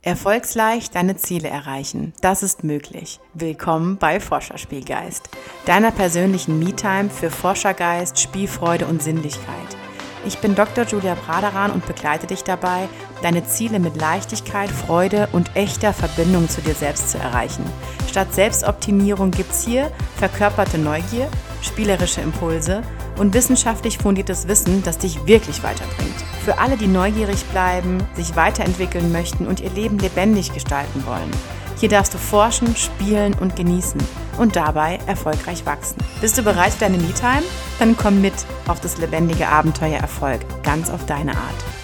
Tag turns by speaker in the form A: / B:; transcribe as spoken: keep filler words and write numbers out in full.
A: Erfolgsleicht deine Ziele erreichen. Das ist möglich. Willkommen bei Forscherspielgeist, deiner persönlichen Me-Time für Forschergeist, Spielfreude und Sinnlichkeit. Ich bin Doktor Julia Braderan und begleite dich dabei, deine Ziele mit Leichtigkeit, Freude und echter Verbindung zu dir selbst zu erreichen. Statt Selbstoptimierung gibt's hier verkörperte Neugier, spielerische Impulse und wissenschaftlich fundiertes Wissen, das dich wirklich weiterbringt. Für alle, die neugierig bleiben, sich weiterentwickeln möchten und ihr Leben lebendig gestalten wollen. Hier darfst du forschen, spielen und genießen und dabei erfolgreich wachsen. Bist du bereit für deine Me-Time? Dann komm mit auf das lebendige Abenteuer Erfolg, ganz auf deine Art.